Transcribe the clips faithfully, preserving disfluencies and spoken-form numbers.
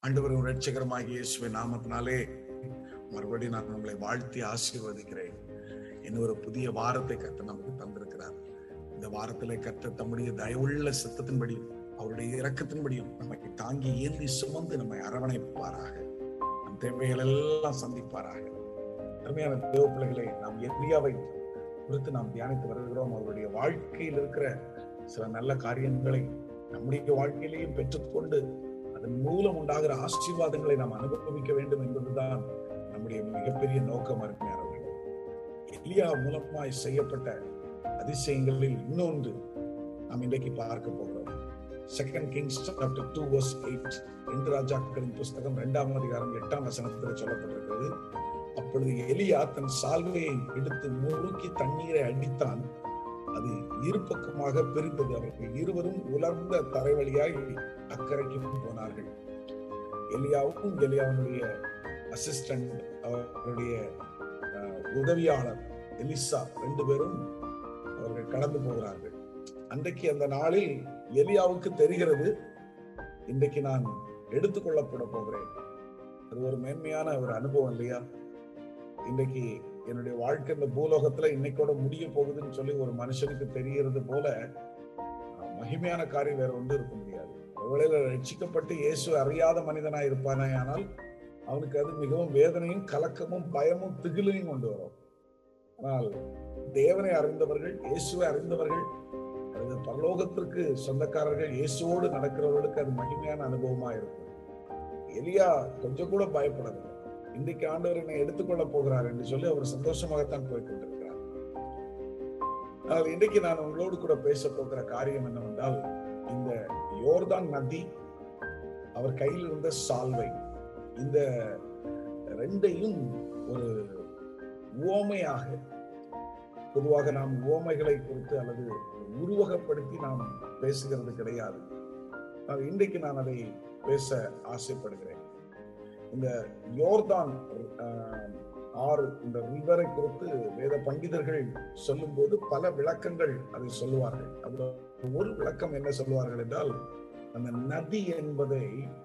ஆண்டவரும் இரட்சகருமாகிய இயேசுவின் நாமத்தினாலே மறுபடியும் நான் உங்களை வாழ்த்தி ஆசீர்வதிக்கிறேன். இன்னொரு புதிய வாரத்தை கர்த்தர் நமக்கு தந்திருக்கிறார். இந்த வாரத்திலே கர்த்தர் தம்முடைய தயவுள்ள சித்தத்தின்படியும் அவருடைய இரக்கத்தின்படியும் நம்மை தாங்கி ஏந்தி சுமந்து நம்மை அரவணைப்பாராக, நம் தேவைகள் எல்லாம் சந்திப்பாராக. அருமையான தேவ பிள்ளைகளை, நாம் எலியாவை குறித்து நாம் தியானித்து வருகிறோம். அவருடைய வாழ்க்கையில் இருக்கிற சில நல்ல காரியங்களை நம்முடைய வாழ்க்கையிலேயும் பெற்றுக்கொண்டு அதன் மூலம் உண்டாகிற ஆசீர்வாதங்களை நாம் அனுபவிக்க வேண்டும் என்பதுதான் நம்முடைய மிகப்பெரிய நோக்கம். அருமையானவர்களே, எலியா மூலமாய் செய்யப்பட்ட அதிசயங்களில் இன்னொன்று நாம் இன்றைக்கு பார்க்க போகிறோம். Second Kings chapter two verse eight, ரெண்டு ராஜாக்களின் புஸ்தகம் இரண்டாம் அதிகாரம் எட்டாம் வசனத்தில் சொல்லப்பட்டிருக்கிறது. அப்பொழுது எலியா தன் சால்வையை எடுத்து முறுக்கி தண்ணீரை அடித்தான், அது இரு பக்கமாக பிரிந்தது. அவர்கள் இருவரும் உலர்ந்த தரை வழியாய் அக்கறைக்கு போனார்கள். எலியாவுக்கும் எலியாவுடைய அசிஸ்டன்ட், அவருடைய உதவியாளர் எலிசா, ரெண்டு பேரும் அவர்கள் கடந்து போகிறார்கள். அன்றைக்கு அந்த நாளில் எலியாவுக்கு தெரிகிறது, இன்றைக்கு நான் எடுத்துக்கொள்ளப்பட போகிறேன். அது ஒரு மேன்மையான ஒரு அனுபவம் இல்லையா? இன்றைக்கு என்னுடைய வாழ்க்கை இந்த பூலோகத்துல இன்னைக்கோட முடிய போகுதுன்னு சொல்லி ஒரு மனுஷனுக்கு தெரிகிறது போல மகிமையான காரியம் வேற ஒன்று இருக்க முடியாது. ஒருவேளை ரட்சிக்கப்பட்டு இயேசு அறியாத மனிதனா இருப்பானே, ஆனால் அவனுக்கு அது மிகவும் வேதனையும் கலக்கமும் பயமும் திகிலையும் கொண்டு வரும். ஆனால் தேவனை அறிந்தவர்கள், இயேசுவை அறிந்தவர்கள், அது பரலோகத்திற்கு சொந்தக்காரர்கள், இயேசுவோடு நடக்கிறவர்களுக்கு அது மகிமையான அனுபவமா இருக்கும். எலியா கொஞ்சம் கூட பயப்படவில்லை. இன்றைக்கு ஆண்டவர் என்னை எடுத்துக்கொள்ள போகிறார் என்று சொல்லி அவர் சந்தோஷமாகத்தான் போய் கொண்டிருக்கிறார். ஆனால் இன்றைக்கு நான் உங்களோடு கூட பேச போகிற காரியம் என்னவென்றால், இந்த யோர்தான் நதி, அவர் கையில் இருந்த சால்வை, இந்த ரெண்டையும் ஒரு உவமையாக, பொதுவாக நாம் உவமைகளை குறித்து அல்லது உருவகப்படுத்தி நாம் பேசுகிறது கிடையாது. இன்றைக்கு நான் அதை பேச ஆசைப்படுகிறேன். இந்த யோர்தான் ஆறு, இந்த ரிவரை குறித்து வேத பண்டிதர்கள் சொல்லும் போது பல விளக்கங்கள் அதை சொல்லுவார்கள். அதுல ஒரு விளக்கம் என்ன சொல்லுவார்கள் என்றால், அந்த நதி என்பதை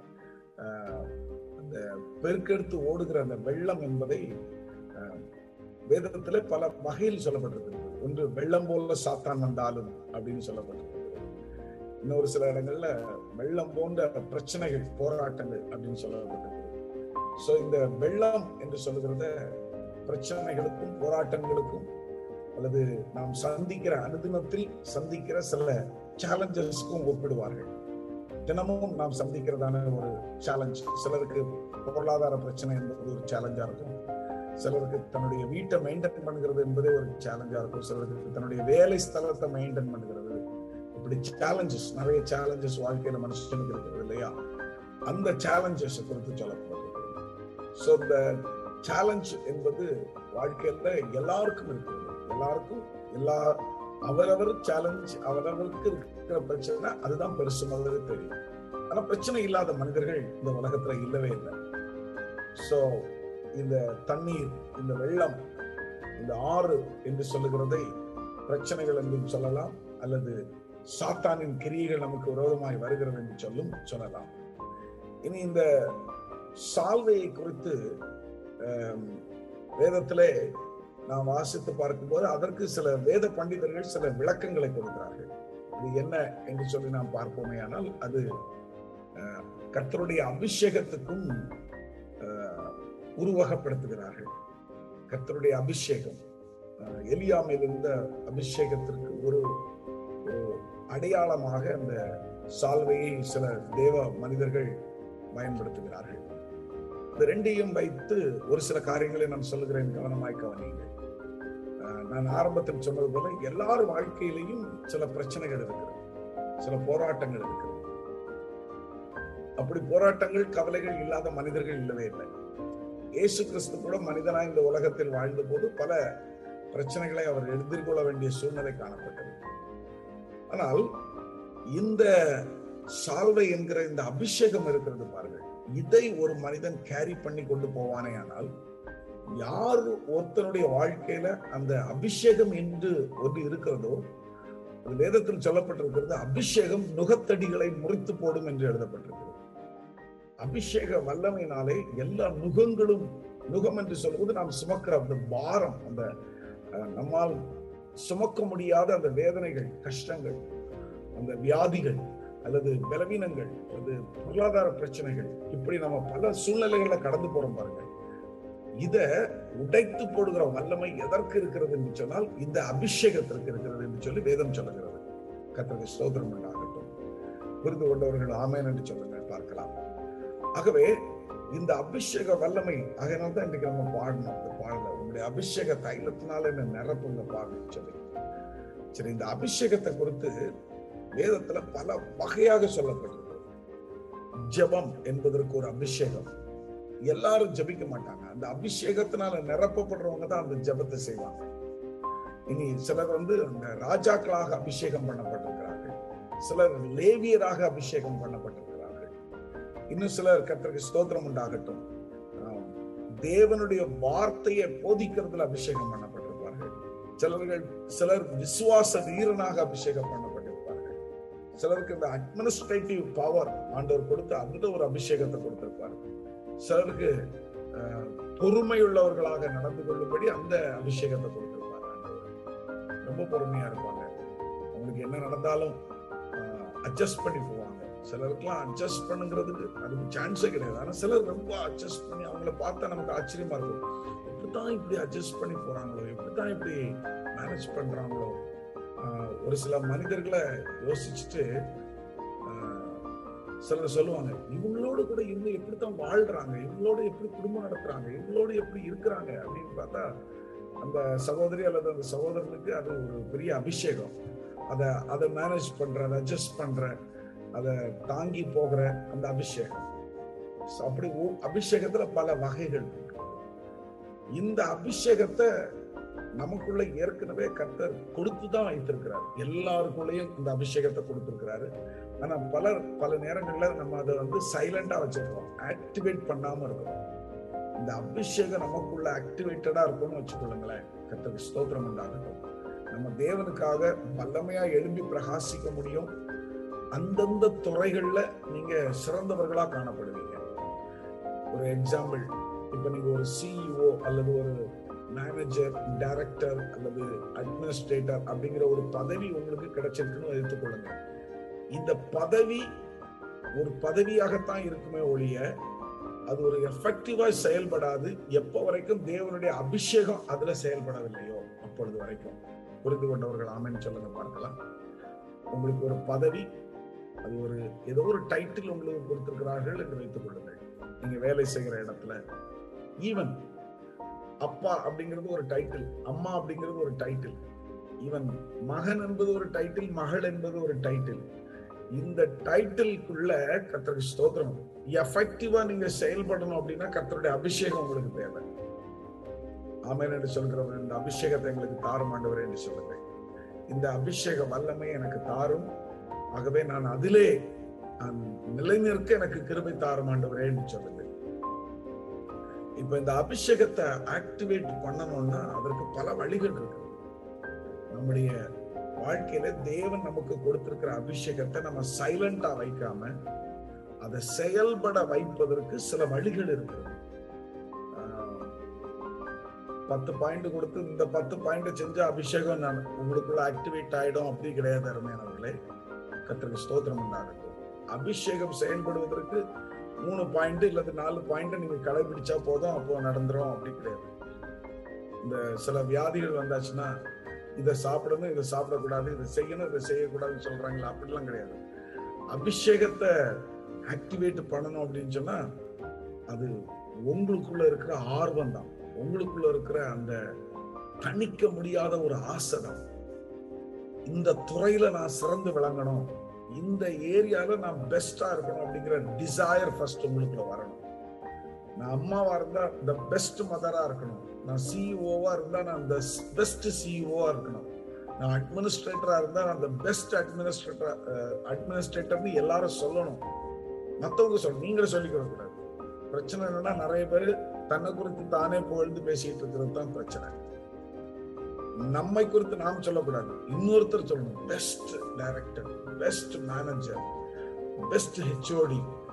அந்த பெருக்கெடுத்து ஓடுகிற அந்த வெள்ளம் என்பதை வேதத்துல பல வகையில் சொல்லப்பட்டிருக்கிறது. ஒன்று, வெள்ளம் போல சாத்தான் வந்தாலும் அப்படின்னு சொல்லப்பட்டிருக்கிறது. இன்னொரு சில இடங்கள்ல வெள்ளம் போன்ற பிரச்சனைகள், போராட்டங்கள் அப்படின்னு சொல்லப்பட்டிருக்கிறது. சோ இந்த வெள்ளம் என்று சொல்லுகிறத பிரச்சனைகளுக்கும் போராட்டங்களுக்கும் அல்லது நாம் சந்திக்கிற அனுதினத்தில் சந்திக்கிற சில சேலஞ்சஸ்க்கும் ஒப்பிடுவார்கள். தினமும் நாம் சந்திக்கிறதான ஒரு சேலஞ்ச். சிலருக்கு பொருளாதார பிரச்சனை என்பது ஒரு சேலஞ்சா இருக்கும், சிலருக்கு தன்னுடைய வீட்டை மெயின்டைன் பண்ணுகிறது என்பதே ஒரு சேலஞ்சா இருக்கும், சிலருக்கு தன்னுடைய வேலை ஸ்தலத்தை மெயின்டைன் பண்ணுகிறது. இப்படி சேலஞ்சஸ், நிறைய சேலஞ்சஸ் வாழ்க்கையில மனுஷனுக்கு இருக்கிறது இல்லையா? அந்த சேலஞ்சஸ் குறித்து சொல்லப்படும். சோ இந்த சேலஞ்ச் என்பது வாழ்க்கையில எல்லாருக்கும் இருக்கிறது. எல்லாருக்கும் எல்லா அவரவர் சேலஞ்ச், அவரவருக்கு இருக்கிற பிரச்சனை, அதுதான் பெருசு முதல்ல தெரியும். ஆனா பிரச்சனை இல்லாத மனிதர்கள் இந்த உலகத்துல இல்லவே இல்லை. சோ இந்த தண்ணீர், இந்த வெள்ளம், இந்த ஆறு என்று சொல்லுகிறதை பிரச்சனைகள் என்றும் சொல்லலாம், அல்லது சாத்தானின் கிரியைகள் நமக்கு விரோதமாய் வருகிறது என்று சொல்லும் சொல்லலாம். இனி இந்த சால்வையை குறித்து வேதத்திலே நாம் வாசித்து பார்க்கும்போது அதற்கு சில வேத பண்டிதர்கள் சில விளக்கங்களை கொடுக்கிறார்கள். அது என்ன என்று சொல்லி நாம் பார்ப்போமே, ஆனால் அது கர்த்தருடைய அபிஷேகத்துக்கும் உருவகப்படுத்துகிறார்கள். கர்த்தருடைய அபிஷேகம், எலியா மேல் இருந்த அபிஷேகத்திற்கு ஒரு அடையாளமாக அந்த சால்வையை சில தேவ மனிதர்கள் பயன்படுத்துகிறார்கள். இந்த ரெண்டையும் வைத்து ஒரு சில காரியங்களை நான் சொல்லுகிறேன், கவனமாய் கவனியுங்கள். நான் ஆரம்பத்தில் சொன்னது போல எல்லார் வாழ்க்கையிலையும் சில பிரச்சனைகள் இருக்கிறது, சில போராட்டங்கள் இருக்கிறது. அப்படி போராட்டங்கள், கவலைகள் இல்லாத மனிதர்கள் இல்லவே இல்லை. இயேசு கிறிஸ்து கூட மனிதனாய் இந்த உலகத்தில் வாழ்ந்த போது பல பிரச்சனைகளை அவர் எதிர்கொள்ள வேண்டிய சூழ்நிலை காணப்பட்டது. ஆனால் இந்த சால்வை என்கிற இந்த அபிஷேகம் இருக்கிறது பாருங்கள், இதை ஒரு மனிதன் கேரி பண்ணி கொண்டு போவானே, ஆனால் யார் ஒருத்தனுடைய வாழ்க்கையில அந்த அபிஷேகம் என்று ஒன்று இருக்கிறதோ, வேதத்தில் சொல்லப்பட்டிருக்கிறது, அபிஷேகம் நுகத்தடிகளை முறித்து போடும் என்று எழுதப்பட்டிருக்கிறது. அபிஷேக வல்லமையினாலே எல்லா நுகங்களும், நுகம் என்று சொல்வது நாம் சுமக்கிற அந்த பாரம், அந்த நம்மால் சுமக்க முடியாத அந்த வேதனைகள், கஷ்டங்கள், அந்த வியாதிகள் அல்லது பலவீனங்கள் அல்லது பொருளாதார பிரச்சனைகள், இப்படி நம்ம பல சூழ்நிலைகள்ல கடந்து போறோம் பாருங்க. இத உடைத்து போடுகிற வல்லமை எதற்கு இருக்கிறது என்று சொன்னால் இந்த அபிஷேகத்திற்கு இருக்கிறது என்று சொல்லி வேதம் சொல்லுகிறது. கர்த்தருக்கு ஸ்தோத்திரம் உண்டாகட்டும். புரிந்து கொண்டவர்கள் ஆமென் என்று சொல்லுங்க, பார்க்கலாம். ஆகவே இந்த அபிஷேக வல்லமை, அதனால்தான் இன்னைக்கு நம்ம பாடணும் இந்த பாடல, உங்களுடைய அபிஷேக தைலத்தினால என்ன நிரப்புங்க பாடணும் சொல்லி. சரி, இந்த அபிஷேகத்தை குறித்து வேதத்துல பல வகையாக சொல்லப்பட்டிருக்கு. ஜெபம் என்பதற்கு ஒரு அபிஷேகம். எல்லாரும் ஜெபிக்க மாட்டாங்க. அந்த அபிஷேகத்தினால நிரப்பப்படுறவங்க தான் அந்த ஜெபத்தை செய்வாங்க. இனி சிலர் வந்து அந்த ராஜாக்களாக அபிஷேகம் பண்ணப்பட்டிருக்கிறார்கள், சிலர் லேவியராக அபிஷேகம் பண்ணப்பட்டிருக்கிறார்கள், இன்னும் சிலர் கர்த்தருக்கு ஸ்தோத்திரம் உண்டாகட்டும் தேவனுடைய வார்த்தையை போதிக்கிறதுல அபிஷேகம் பண்ணப்பட்டிருப்பார்கள். சிலர்கள் சிலர் விசுவாச வீரனாக அபிஷேகம் பண்ணப்பட்டிருப்பார்கள். சிலருக்கு இந்த அட்மினிஸ்ட்ரேட்டிவ் பவர் ஆண்டவர் கொடுத்து அதுல ஒரு அபிஷேகத்தை கொடுத்திருப்பாரு. சிலருக்கு பொறுமையுள்ளவர்களாக நடந்து கொள்ளும்படி அந்த அபிஷேகத்தை கொடுத்திருப்பாரு ஆண்டவர். ரொம்ப பொறுமையா இருப்பாங்க, அவங்களுக்கு என்ன நடந்தாலும் அட்ஜஸ்ட் பண்ணி போவாங்க. சிலருக்குலாம் அட்ஜஸ்ட் பண்ணுங்கிறதுக்கு அதுக்கு சான்ஸே கிடையாது. ஆனா சிலர் ரொம்ப அட்ஜஸ்ட் பண்ணி, அவங்கள பார்த்தா நமக்கு ஆச்சரியமா இருக்கும், எப்படித்தான் இப்படி அட்ஜஸ்ட் பண்ணி போறாங்களோ, எப்படித்தான் இப்படி மேனேஜ் பண்றாங்களோ. ஒரு சில மனிதர்களை யோசிச்சுட்டு சிலர் சொல்லுவாங்க, இவங்களோடு கூட இவங்க எப்படித்தான் வாழ்றாங்க, இவங்களோட எப்படி குடும்பம் நடத்துறாங்க, இவங்களோட எப்படி இருக்கிறாங்க அப்படின்னு பார்த்தா அந்த சகோதரி அல்லது அந்த சகோதரனுக்கு அது ஒரு பெரிய அபிஷேகம். அதை அதை மேனேஜ் பண்ற, அதை அட்ஜஸ்ட் பண்ற, அதை தாங்கி போகிற அந்த அபிஷேகம். அப்படி அபிஷேகத்துல பல வகைகள் இருக்கு. இந்த அபிஷேகத்தை நமக்குள்ள ஏற்கனவே கர்த்தர் கொடுத்துதான் வைத்திருக்கிறார். எல்லாருக்குள்ளேயும் இந்த அபிஷேகத்தை கொடுத்திருக்கிறாரு. ஆனா பலர் பல நேரங்கள்ல நம்ம அதை வந்து சைலண்டா வச்சிருக்கோம், ஆக்டிவேட் பண்ணாம இருக்கோம். இந்த அபிஷேகம் நமக்குள்ள ஆக்டிவேட்டடா இருக்கும்னு வச்சுக்கொள்ளுங்களேன். கர்த்தருக்கு ஸ்தோத்திரம் உண்டாகட்டும். நம்ம தேவனுக்காக வல்லமையா எழும்பி பிரகாசிக்க முடியும். அந்தந்த துறைகள்ல நீங்க சிறந்தவர்களா காணப்படுவீங்க. ஒரு எக்ஸாம்பிள், இப்ப நீங்க ஒரு சிஇஓ அல்லது ஒரு மேனேஜர், டைரக்டர் அல்லது அட்மினிஸ்ட்ரேட்டர் அப்படிங்கிற ஒரு பதவி உங்களுக்கு கிடைச்சிருக்குன்னு எடுத்துக்கொள்ளுங்க. இந்த பதவி ஒரு பதவியாகத்தான் இருக்குமே ஒழிய அது ஒரு எஃபெக்டிவா செயல்படாது எப்ப வரைக்கும் தேவனுடைய அபிஷேகம் அதுல செயல்படவில்லையோ அப்பொழுது வரைக்கும். புரிந்து கொண்டவர்கள் ஆமென் சொல்லுங்க, பார்க்கலாம். உங்களுக்கு ஒரு பதவி, அது ஒரு ஏதோ ஒரு டைட்டில் உங்களுக்கு கொடுத்திருக்கிறார்கள் என்று வைத்துக் கொள்ளுங்கள். நீங்க வேலை செய்கிற இடத்துல ஈவன் அப்பா அப்படிங்கிறது ஒரு டைட்டில், அம்மா அப்படிங்கிறது ஒரு டைட்டில், ஈவன் மகன் என்பது ஒரு டைட்டில், மகள் என்பது ஒரு டைட்டில். இந்த டைட்டிலுக்குள்ள கர்த்தருக்கு ஸ்தோத்திரம் எஃபெக்டிவா நீங்க செயல்படணும் அப்படின்னா கர்த்தருடைய அபிஷேகம் உங்களுக்கு தேவை. ஆமென் என்று சொல்கிறவர், இந்த அபிஷேகத்தை எங்களுக்கு தாரும் ஆண்டவரே என்று சொல்லுங்க. இந்த அபிஷேக வல்லமை எனக்கு தாரும், ஆகவே நான் அதிலே நிலைநிற்க எனக்கு கிருபை தாரும் ஆண்டவரே என்று சொல்லுங்க. இப்ப இந்த அபிஷேகத்தை ஆக்டிவேட் பண்ணணும்னா அதற்கு பல வழிகள் இருக்கு. நம்முடைய வாழ்க்கையில தேவன் நமக்கு கொடுத்திருக்கிற அபிஷேகத்தை நம்ம சைலண்டா வைக்காம அதை செயல்பட வைப்பதற்கு சில வழிகள் இருக்கு. பத்து பாயிண்ட் கொடுத்து இந்த பத்து பாயிண்ட் செஞ்ச அபிஷேகம் நான் உங்களுக்குள்ள ஆக்டிவேட் ஆயிடும் அப்படி கிடையாது அருமையானவர்களே. கர்த்தருக்கு ஸ்தோத்திரம் உண்டாகட்டும். அபிஷேகம் செயல்படுவதற்கு மூணு பாயிண்ட் இல்லது நாலு பாயிண்ட் நீங்க கடைபிடிச்சா போதும், அப்போ நடந்துரும் அப்படி கிடையாது. இந்த சில வியாதிகள் வந்தாச்சுன்னா இதை சாப்பிடணும், இதை சாப்பிடக்கூடாது, இதை செய்யணும், இதை செய்யக்கூடாதுன்னு சொல்றாங்களா, அப்படிலாம் கிடையாது. அபிஷேகத்தை ஆக்டிவேட் பண்ணணும் அப்படின்னு சொன்னா அது உங்களுக்குள்ள இருக்கிற ஆர்வம் தான், உங்களுக்குள்ள இருக்கிற அந்த தணிக்க முடியாத ஒரு ஆசை தான். இந்த துறையில நான் சிறந்து விளங்கணும், இந்த ஏரியால நான் பெஸ்டா இருக்கணும் அப்படிங்கிற டிசையர் ஃபர்ஸ்ட் உங்களுக்குள்ள வரணும். நான் அம்மாவா இருந்தா இந்த பெஸ்ட் மதரா இருக்கணும், நான் சிஇஓவா இருந்தா நான் இந்த பெஸ்ட் சிஇஓவா இருக்கணும், நான் அட்மினிஸ்ட்ரேட்டரா இருந்தா நான் இந்த பெஸ்ட் அட்மினிஸ்ட்ரேட்டர் அட்மினிஸ்ட்ரேட்டர்னு எல்லாரும் சொல்லணும். மத்தவங்க சொல்ல, நீங்களே சொல்லிக்கிற கூடாது. பிரச்சனை என்னன்னா நிறைய பேர் தன்னை குறித்து தானே புகழ்ந்து பேசிட்டு இருக்கிறது தான் பிரச்சனை. நம்மை குறித்து நாம் சொல்லக்கூடாது, இன்னொருத்தர் சொல்லணும். Best director, best manager, best HOD,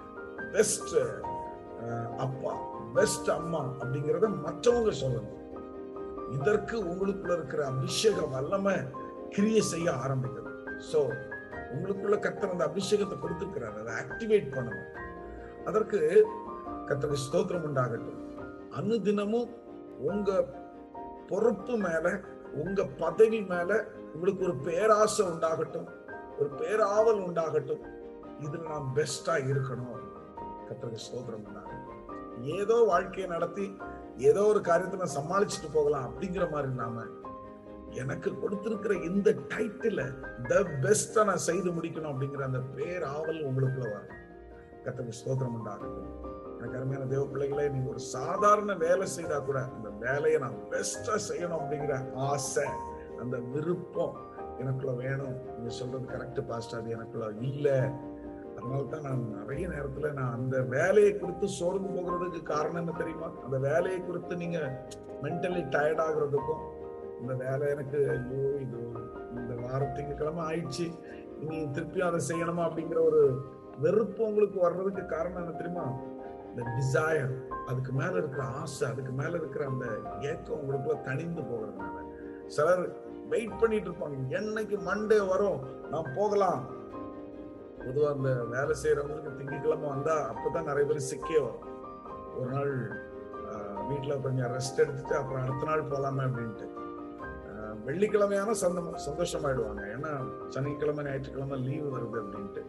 best அப்பா, பெஸ்ட் அம்மா அப்படிங்கறத மற்றவங்க சொல்லணும். இதற்கு உங்களுக்குள்ள இருக்கிற அபிஷேக வல்லமை கிரியை செய்ய ஆரம்பிக்கிறது. சோ உங்களுக்குள்ள கர்த்தர் அந்த அபிஷேகத்தை கொடுத்திருக்கிறார், அதை ஆக்டிவேட் பண்ணணும். அதற்கு கர்த்தருக்கு ஸ்தோத்திரம் உண்டாகட்டும். அனுதினமும் உங்க பொறுப்பு மேல, உங்க பதவி மேல உங்களுக்கு ஒரு பேராசை உண்டாகட்டும், ஒரு பேராவல் உண்டாகட்டும். இதுல நான் பெஸ்டா இருக்கணும். கர்த்தருக்கு ஸ்தோத்திரம் உண்டாகட்டும். ஏதோ வாழ்க்கையை நடத்தி ஏதோ ஒரு காரியத்தை நான் சமாளிச்சுட்டு போகலாம் அப்படிங்கிற மாதிரி இல்லாம, எனக்கு கொடுத்திருக்கிற இந்த டைட்டில த பெஸ்டா நான் செய்து முடிக்கணும் அப்படிங்கிற அந்த பேராவல் உங்களுக்குள்ள வரும். கர்த்தருக்கு ஸ்தோத்திரம் உண்டாகட்டும். எனக்கு அருமையான தேவ பிள்ளைகளை, நீங்க ஒரு சாதாரண வேலை செய்தா கூட அந்த வேலையை நான் பெஸ்டா செய்யணும் அப்படிங்கிற ஆசை, அந்த விருப்பம் எனக்குள்ள வேணும். நீங்க சொல்றது கரெக்ட் பாஸ்டர், அது எனக்குள்ள இல்ல. அதனால்தான் நான் நிறைய நேரத்துல நான் அந்த வேலையை குறித்து சோர்ந்து போகிறதுக்கு காரணம் என்ன தெரியுமா? அந்த வேலையை குறித்து நீங்க மென்டலி டயர்ட் ஆகுறதுக்கும், இந்த வேலை எனக்கு ஐயோ இது இந்த வாரத்துக்கு கிழமை ஆயிடுச்சு, இனி திருப்பியும் அதை செய்யணுமா அப்படிங்கிற ஒரு வெறுப்பு உங்களுக்கு வர்றதுக்கு காரணம் என்ன தெரியுமா? இந்த டிசைர், அதுக்கு மேல இருக்கிற ஆசை, அதுக்கு மேல இருக்கிற அந்த ஏக்கம் உங்களுக்குள்ள தணிந்து போகிறதுனால. சிலர் வெயிட் பண்ணிட்டு இருப்பாங்க, என்னைக்கு மண்டே வரும் நான் போகலாம். பொதுவா அந்த வேலை செய்யறவங்களுக்கு திங்கட்கிழமை வந்தா அப்பதான் நிறைய பேர் சிக்கே வரும். ஒரு நாள் வீட்டுல கொஞ்சம் ரெஸ்ட் எடுத்துட்டு அப்புறம் அடுத்த நாள் போலாமே அப்படின்ட்டு. வெள்ளிக்கிழமையான சந்தோஷம் சந்தோஷமாயிடுவாங்க, ஏன்னா சனிக்கிழமை ஞாயிற்றுக்கிழமை லீவு வருது அப்படின்ட்டு.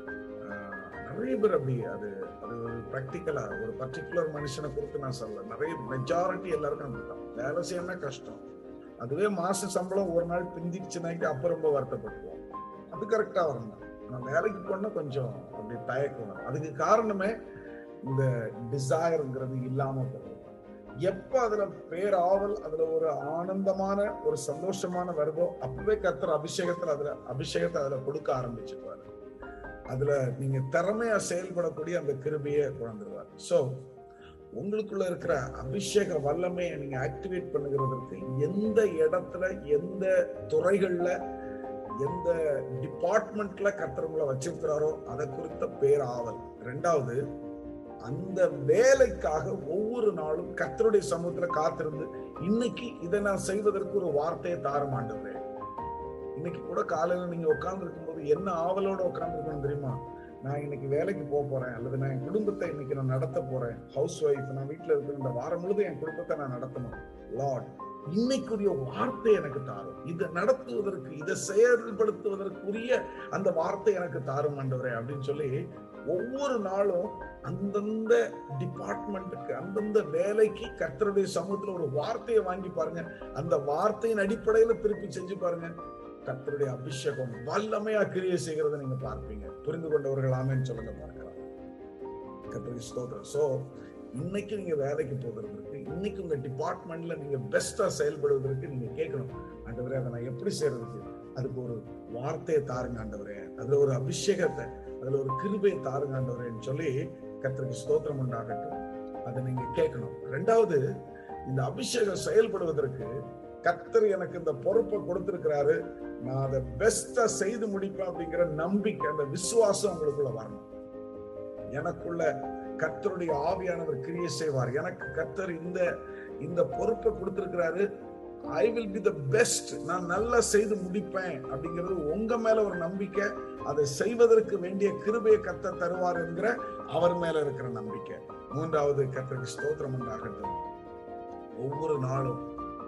நிறைய பேர் அப்படி அது அது ஒரு ப்ராக்டிக்கலா ஒரு பர்டிகுலர் மனுஷனை குறித்து நான் சொல்ல, நிறைய மெஜாரிட்டி எல்லாருக்கும் அப்படிதான். வேலை செய்யணும்னா கஷ்டம், அதுவே மாச சம்பளம் ஒரு நாள் பிந்திச்சுனாக்கி அப்ப ரொம்ப வருத்தப்படுவோம். அது கரெக்டா வரணும். நான் வேலைக்கு போனா கொஞ்சம் அப்படி தயக்கம். அதுக்கு காரணமே இந்த டிசைர்ங்கிறது இல்லாம போகும். எப்ப அதுல பேராவல், அதுல ஒரு ஆனந்தமான ஒரு சந்தோஷமான வருதோ அப்பவே கர்த்தர் அபிஷேகத்துல அதுல அபிஷேகத்தை அதுல கொடுக்க ஆரம்பிச்சிருவாரு. அதுல நீங்க திறமையா செயல்படக்கூடிய அந்த கிருபையை கொண்டுருவார். சோ உங்களுக்குள்ள இருக்கிற அபிஷேக வல்லமையை நீங்க ஆக்டிவேட் பண்ணுகிறதுக்கு எந்த இடத்துல, எந்த துறைகள்ல, எந்த டிபார்ட்மெண்ட்ல கர்த்தர் உங்களை வச்சிருக்கிறாரோ அதை குறித்த பேராவல். ரெண்டாவது, அந்த வேலைக்காக ஒவ்வொரு நாளும் கர்த்தருடைய சமூகத்துல காத்திருந்து, இன்னைக்கு இதை நான் செய்வதற்கு ஒரு வார்த்தையை தாரமாண்டவரே. இன்னைக்கு கூட காலையில நீங்க உட்கார்ந்து இருக்கும்போது என்ன ஆவலோட உட்கார்ந்து இருக்கணும் தெரியுமா? நான் இன்னைக்கு வேலைக்கு போக போறேன், அல்லது நான் என் குடும்பத்தை இன்னைக்கு நான் நடத்த போறேன். ஹவுஸ் ஒய்ஃப், நான் வீட்டுல இருக்கிற இந்த வாரம் முழுதும் என் குடும்பத்தை நான் நடத்தணும். லார்ட், இன்னைக்குரிய வார்த்தை எனக்கு தாரும், இதை நடத்துவதற்கு, இதை செயல்படுத்துவதற்குரிய அந்த வார்த்தை எனக்கு தாரும் ஆண்டவரே அப்படின்னு சொல்லி ஒவ்வொரு நாளும் அந்தந்த டிபார்ட்மெண்ட்டுக்கு, அந்தந்த வேலைக்கு கர்த்தருடைய சமூகத்துல ஒரு வார்த்தையை வாங்கி பாருங்க. அந்த வார்த்தையின் அடிப்படையில திருப்பி செஞ்சு பாருங்க. கர்த்தருடைய அபிஷேகம் வல்லமையா கிரியை செய்கிறத நீங்க பார்ப்பீங்க. புரிந்து கொண்டவர்கள் ஆமென் சொல்லுங்க பார்க்கலாம். கர்த்தருக்கு ஸ்தோத்திரம். சோ இன்னைக்கு நீங்க வேலைக்கு போகிறதுக்கு, இன்னைக்கு உங்க டிபார்ட்மெண்ட்ல நீங்க பெஸ்டா செயல்படுவதற்கு நீங்க கேட்கணும், ஆண்டவரே அதை நான் எப்படி செய்யறதுக்கு? அதுக்கு ஒரு வார்த்தையை தாருங்க ஆண்டவரே, அதுல ஒரு அபிஷேகத்தை, அதுல ஒரு கிருபையை தாருங்க ஆண்டவரேன்னு சொல்லி கர்த்தருக்கு ஸ்தோத்திரம் உண்டாகட்டும். அதை நீங்க கேட்கணும். ரெண்டாவது, இந்த அபிஷேகம் செயல்படுவதற்கு கர்த்தர் எனக்கு இந்த பொறுப்பை கொடுத்திருக்கிறாரு, நான் அதை பெஸ்டா செய்து முடிப்பேன் அப்படிங்கிற நம்பிக்கை, அந்த விசுவாசம் உங்களுக்குள்ள வரணும். எனக்குள்ள கர்த்தருடைய ஆவியானவர் கிரியை செய்வார். எனக்கு கர்த்தர் இந்த இந்த பொறுப்பை கொடுத்திருக்கிறாரு, I will be the best, நான் நல்லா செய்து முடிப்பேன் அப்படிங்கிறது உங்க மேல ஒரு நம்பிக்கை. அதை செய்வதற்கு வேண்டிய கிருபையை கர்த்தர் தருவார் என்கிற அவர் மேல இருக்கிற நம்பிக்கை. மூன்றாவது, கர்த்தருக்கு ஸ்தோத்திரம் உண்டாகட்டும். ஒவ்வொரு நாளும்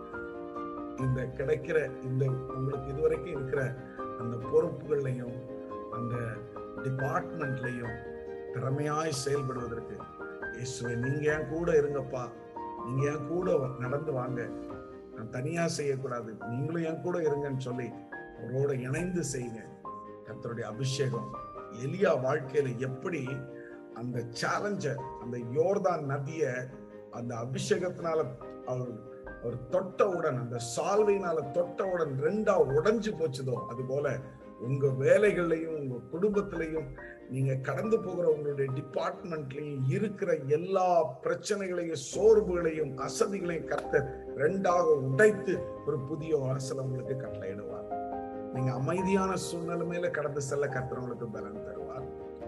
இந்த கிடைக்கிற இந்த உங்களுக்கு இதுவரைக்கும் இருக்கிற அந்த பொறுப்புகள்லையும் அந்த டிபார்ட்மெண்ட்லையும் திறமையாய் செயல்படுவதற்கு இயேசுவே நீங்க என் கூட இருங்கப்பா, நீங்க என் கூட நடந்து வாங்க, நான் தனியா செய்யக்கூடாது, நீங்களும் என் கூட இருங்கன்னு சொல்லி அவரோட இணைந்து செய்யுங்க. கர்த்தருடைய அபிஷேகம் எலியா வாழ்க்கையில எப்படி அந்த சேலஞ்ச, அந்த யோர்தான் நதிய அந்த அபிஷேகத்தினால அவர் அவர் தொட்டவுடன், அந்த சால்வையினால தொட்டவுடன் ரெண்டா உடைஞ்சு போச்சுதோ, அது போல உங்க வேலைகள்லையும் உங்க குடும்பத்திலையும் நீங்க கடந்து போகிற உங்களுடைய டிபார்ட்மெண்ட்லயும் இருக்கிற எல்லா பிரச்சனைகளையும், சோர்வுகளையும், அசதிகளையும் கர்த்தர் ரெண்டாக உடைத்து ஒரு புதிய வாசல் உங்களுக்கு கட்டளையிடுவார். நீங்க அமைதியான சூழ்நிலைமையில கடந்து செல்ல கர்த்தர் உங்களுக்கு பலன் தருவார்.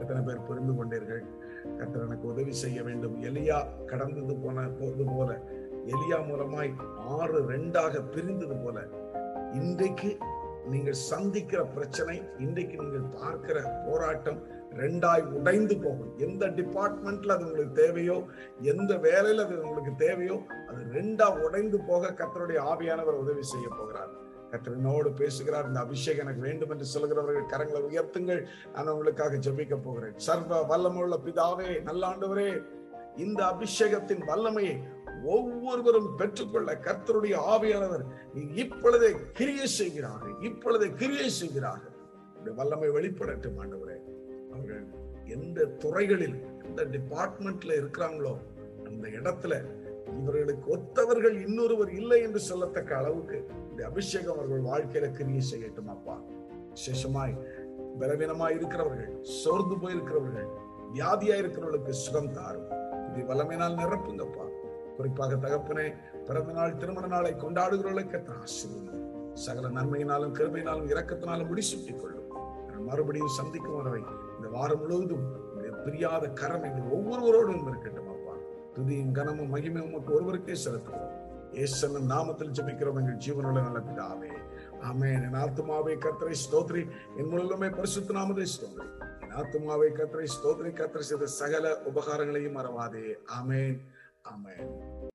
எத்தனை பேர் புரிந்து கொண்டீர்கள்? கர்த்தர் எனக்கு உதவி செய்ய வேண்டும். எலியா கடந்தது போன போது போல, எலியா மூலமாய் ஆறு ரெண்டாக பிரிந்தது போல, இன்றைக்கு நீங்கள் சந்திக்கிற பிரச்சனை, இன்றைக்கு நீங்கள் பார்க்கிற போராட்டம் ரெண்டாய் உடைந்து போகும். எந்த டிபார்ட்மெண்ட்ல அது உங்களுக்கு தேவையோ, எந்த வேலையில அது உங்களுக்கு தேவையோ, அது ரெண்டா உடைந்து போக கர்த்தருடைய ஆவியானவர் உதவி செய்ய போகிறார். கர்த்தரினோடு பேசுகிறார். இந்த அபிஷேகம் எனக்கு வேண்டும் என்று சொல்கிறவர்கள் கரங்களை உயர்த்துங்கள். நான் உங்களுக்காக ஜெபிக்க போகிறேன். சர்வ வல்லமுள்ள பிதாவே, நல்ல ஆண்டவரே, இந்த அபிஷேகத்தின் வல்லமையை ஒவ்வொருவரும் பெற்றுக்கொள்ள கர்த்தருடைய ஆவியானவர் இப்பொழுதே கிரியை செய்கிறார்கள். இப்பொழுதே கிரியை செய்கிறார்கள். வல்லமை வெளிப்படட்டும் ஆண்டவரே. அவர்கள் எந்த துறைகளில், எந்த டிபார்ட்மெண்ட்ல இருக்கிறாங்களோ அந்த இடத்துல இவர்களுக்கு ஒத்தவர்கள் இன்னொருவர் இல்லை என்று சொல்லத்தக்க அளவுக்கு இந்த அபிஷேகம் அவர்கள் வாழ்க்கையில கிரியை செய்யட்டும் அப்பா. விசேஷமாய் பலவீனமாய் இருக்கிறவர்கள், சோர்ந்து போயிருக்கிறவர்கள், வியாதியா இருக்கிறவர்களுக்கு சுகம் தாரும். இது வல்லமையினால் நிரப்புங்கப்பா. குறிப்பாக தகப்பனே, பிறந்த நாள், திருமண நாளை கொண்டாடுகிறவர்களுக்கு ஆசீர்வதியும். சகல நன்மையினாலும் கிருபையினாலும் இரக்கத்தினாலும் முடிசூட்டிக் கொள்ளும். மறுபடியும் சந்திக்கும் வரவை இந்த வாரம் முழுவதும் பிரியாத கரம் எங்கள் ஒவ்வொருவரோடும் இருக்கட்டும் அப்பா. துதியும் கனமும் மகிமையும் உமக்கு ஒருவருக்கே செலுத்துவோம். இயேசுவின் நாமத்தில் ஜெபிக்கிறோம் எங்கள் ஜீவனுள்ள நல்ல பிதாவே, ஆமென். என் ஆத்துமாவே கர்த்தரை ஸ்தோத்திரி, என் முழுமே பரிசுத்த நாமத்தை ஸ்தோத்திரி. என் ஆத்துமாவே கர்த்தரை ஸ்தோத்திரி, கர்த்தர் செய்த சகல உபகாரங்களையும் மறவாதே. ஆமென், ஆமென்.